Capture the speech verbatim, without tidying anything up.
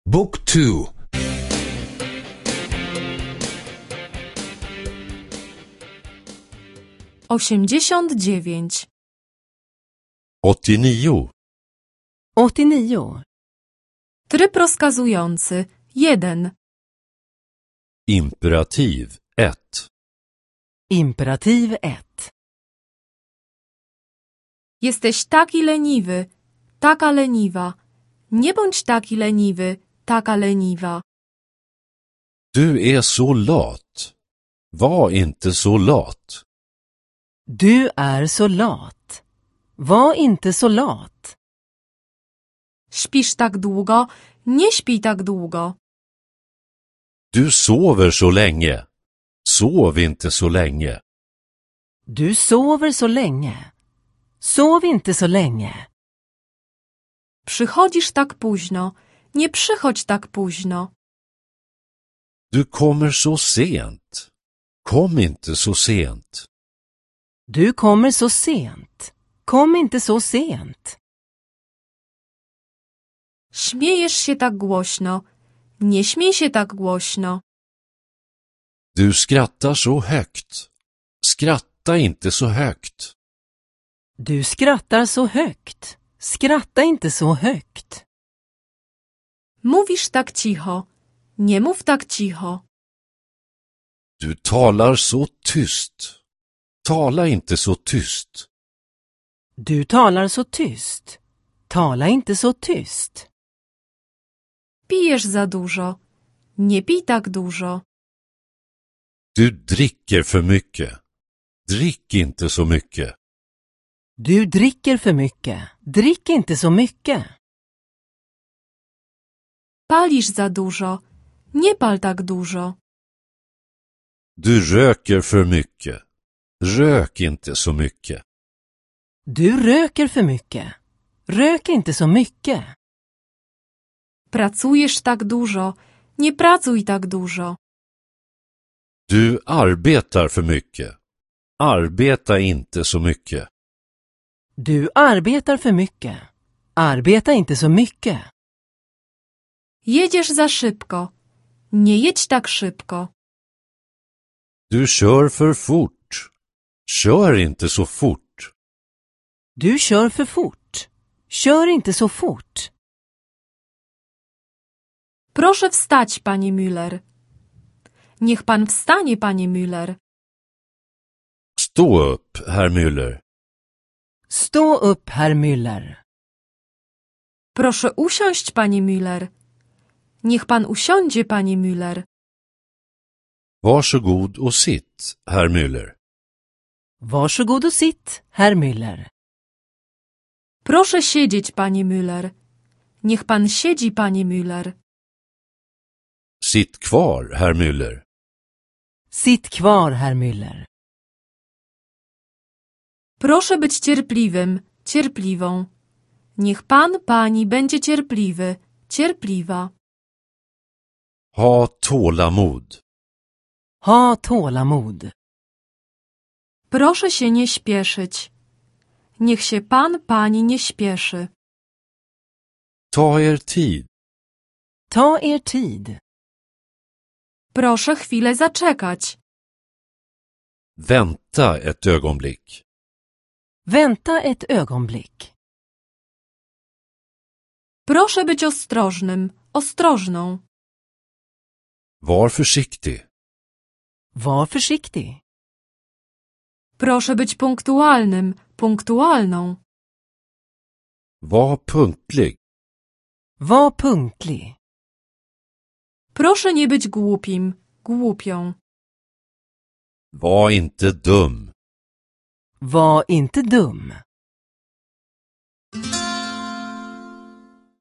Book two. osiemdziesiąt dziewięć. åttionio. åttionio. Tryb rozkazujący jeden. Imperativ ett. Imperativ ett. Jesteś taki leniwy, taka leniwa. Nie bądź taki leniwy, taka leniwa. Du är så lat. Var inte så lat. Du är så lat. Var inte så lat. Śpisz tak długo, nie śpij tak długo. Du sover så länge. Sov inte så länge. Du sover så länge. Sov inte så länge. Przychodzisz tak późno, nie przychodź tak późno. Du kommer så sent. Kom inte så sent. Du kommer så sent. Kom inte så sent. Śmiejesz się tak głośno, nie śmiej się tak głośno. Du skrattar så högt. Skratta inte så högt. Du skrattar så högt. Skratta inte så högt. Mówisz tak cicho, nie mów tak cicho. Du talar så tyst. Tala inte så tyst. Du talar så tyst. Tala inte så tyst. Pijesz za dużo, nie pij tak dużo. Du dricker för mycket. Drick inte så mycket. Du dricker för mycket. Drick inte så mycket. Palisz za dużo, nie pal tak dużo. Du röker för mycket. Rök inte så mycket. Du röker för mycket. Rök inte så mycket. Pracujesz tak dużo, nie pracuj tak dużo. Du arbetar för mycket. Arbeta inte så mycket. Du arbetar för mycket. Arbeta inte så mycket. Jedziesz za szybko, nie jedź tak szybko. Du kör för fort. Kör inte så fort. Du kör för fort. Kör inte så fort. Proszę wstać, panie Müller. Niech pan wstanie, panie Müller. Stå upp, herr Müller. Stå upp, herr Müller. Proszę usiąść, panie Müller. Niech pan usiądzie, panie Müller. Varsågod och sitt, herr Müller. Varsågod och sitt, herr Müller. Proszę siedzieć, panie Müller. Niech pan siedzi, panie Müller. Sitt kvar, herr Müller. Sitt kvar, herr Müller. Proszę być cierpliwym, cierpliwą. Niech pan, pani będzie cierpliwy, cierpliwa. Ha tålamod. Ha tålamod. Proszę się nie śpieszyć. Niech się pan, pani nie śpieszy. Ta er tid. Ta er tid. Proszę chwilę zaczekać. Vänta ett ögonblick. Vänta ett ögonblick. Proszę być ostrożnym, ostrożną. Var försiktig. Var försiktig. Proszę być punktualnym, punktualną. Var punktlig. Var punktlig. Proszę nie być głupim, głupią. Var inte dum. Var inte dum.